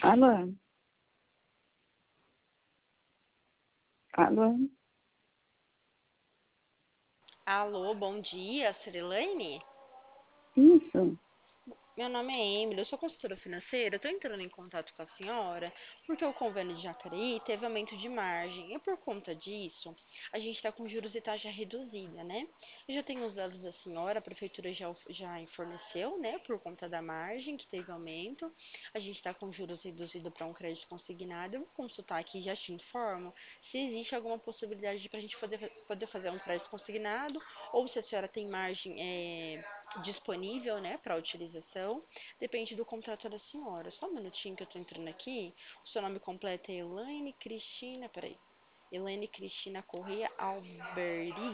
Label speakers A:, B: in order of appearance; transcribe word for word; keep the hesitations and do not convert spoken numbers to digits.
A: Alô? Alô?
B: Alô, bom dia, Cirilane?
A: Isso?
B: Meu nome é Emily, eu sou consultora financeira. Estou entrando em contato com a senhora porque o convênio de Jacareí teve aumento de margem e por conta disso a gente está com juros e taxa reduzida, né? Eu já tenho os dados da senhora, a prefeitura já, of- já forneceu, né? Por conta da margem que teve aumento. A gente está com juros reduzido para um crédito consignado. Eu vou consultar aqui e já te informo se existe alguma possibilidade de para a gente poder, poder fazer um crédito consignado ou se a senhora tem margem. eh, disponível, né, para utilização, depende do contrato da senhora. Só um minutinho que eu tô entrando aqui. O seu nome completo é Elaine Cristina, peraí. Elaine Cristina Correia Alberti.